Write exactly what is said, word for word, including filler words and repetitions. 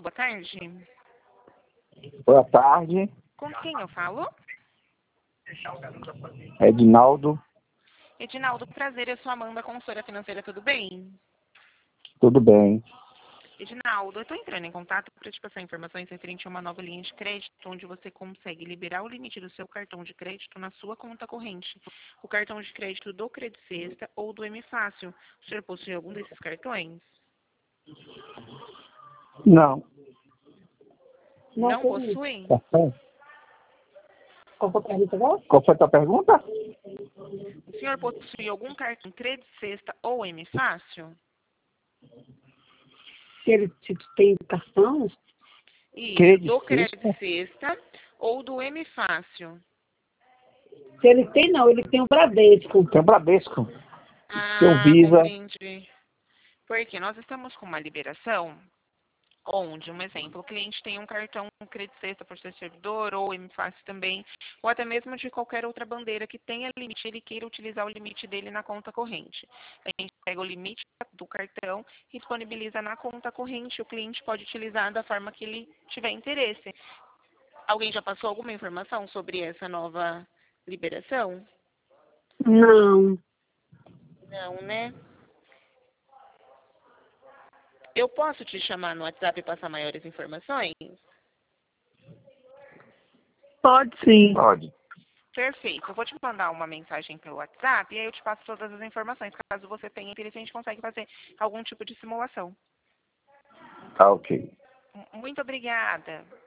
boa tarde. Boa tarde, Com quem eu falo? Edinaldo. Edinaldo, prazer, eu sou Amanda, consultora financeira, tudo bem? Tudo bem? Edinaldo, eu estou entrando em contato para te passar informações referente a uma nova linha de crédito, onde você consegue liberar o limite do seu cartão de crédito na sua conta corrente. O cartão de crédito do Credit Sexta ou do M Fácil. O senhor possui algum desses cartões? Não. Não possui? Cartão? Qual foi a pergunta agora? Qual foi a tua pergunta? O senhor possui algum cartão Credit Sexta ou M Fácil? Se ele se tem cartão, Isso, Credit do Credit Sexta? Sexta ou do M Fácil. se ele tem, não, ele tem o Bradesco. Tem o Bradesco. Tem o Ah, Visa. compreendi. Porque nós estamos com uma liberação onde, um exemplo, o cliente tem um cartão Credit Sexta por ser servidor, ou M Fácil também, ou até mesmo de qualquer outra bandeira que tenha limite, ele queira utilizar o limite dele na conta corrente. A gente pega o limite do cartão e disponibiliza na conta corrente, o cliente pode utilizar da forma que ele tiver interesse. Alguém já passou alguma informação sobre essa nova liberação? Não. Não, né? Eu posso te chamar no WhatsApp e passar maiores informações? Pode sim. Pode. Perfeito. Eu vou te mandar uma mensagem pelo WhatsApp e aí eu te passo todas as informações. Caso você tenha interesse, a gente consegue fazer algum tipo de simulação. Tá ok. M- Muito obrigada.